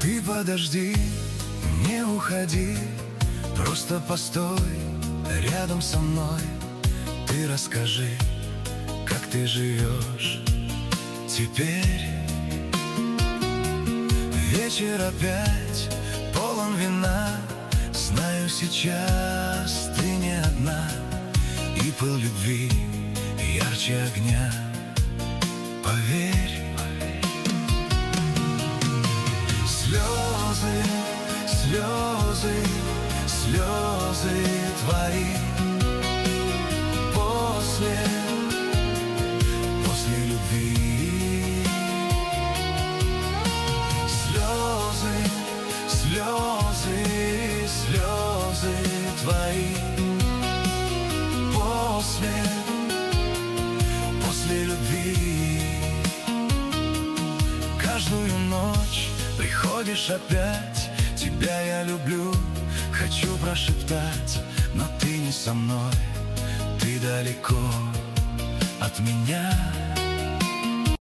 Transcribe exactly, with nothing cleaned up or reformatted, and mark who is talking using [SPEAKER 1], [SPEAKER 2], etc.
[SPEAKER 1] Ты подожди, не уходи, просто постой рядом со мной. Ты расскажи, как ты живешь теперь. Вечер опять полон вина, знаю, сейчас ты не одна, и пыл любви ярче огня, поверь. Слезы, слезы, слезы твои после, после любви. Слезы, слезы, слезы твои после, после любви. Каждую ночь приходишь опять, тебя я люблю, хочу прошептать, но ты не со мной, ты далеко от меня.